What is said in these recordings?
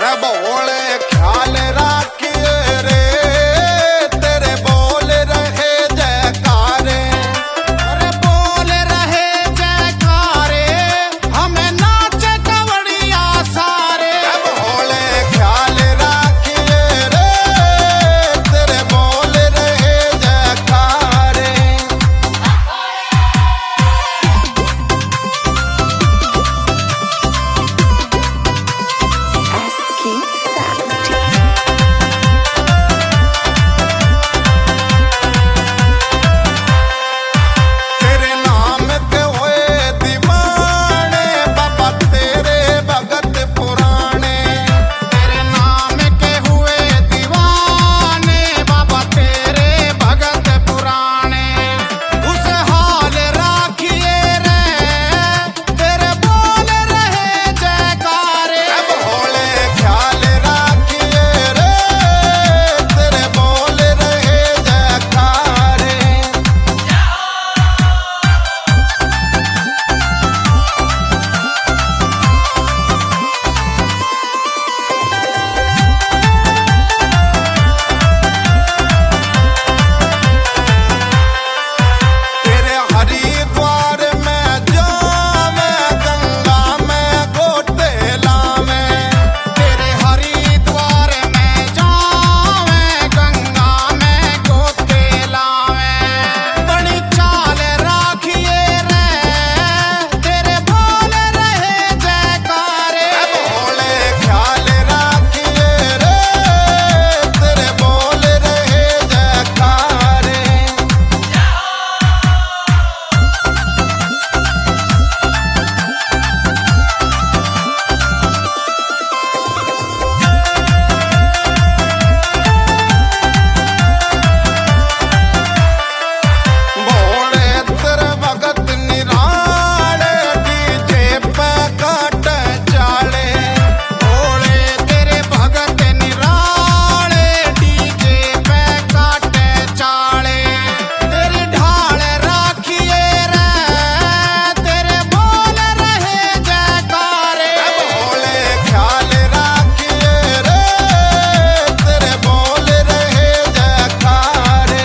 बोले ख्याल राखिए रे तेरे बोल रहे जयकारे। अरे बोल रहे जयकारे हमें नाचे कवड़िया सारे। बोले ख्याल राखिए रे तेरे बोल रहे जयकारे। तेरे नाम के होए दीवाने बाबा तेरे भगत पुराने। तेरे नाम के हुए दीवाने बाबा तेरे भगत पुराने। खुशहाल राखिए रे तेरे बोल रहे जयकारे। बोले ख्याल राखिए रे तेरे बोल रहे जयकारे। तेरे हरिद्वार में जावे गंगा में गोते लावे। तेरे हरिद्वार में जावे गंगा में गोते लावे। बड़ी चाल राखिए रे तेरे बोल रहे जयकारे। बोले ख्याल राखिए रे तेरे बोल रहे जयकारे। बोले तेरे भगत निराले डीजे पे काट चाले। बोले तेरे भगत निराले डीजे पे काट चाले। तेरी ढाल राखिए रे तेरे बोल रहे जयकारे। बोले ख्याल राखिए रे तेरे बोल रहे जयकारे।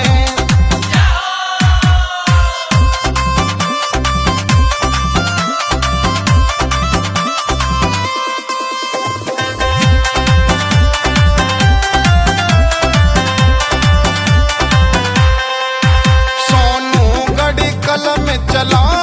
सोनू गड़ी कलम चला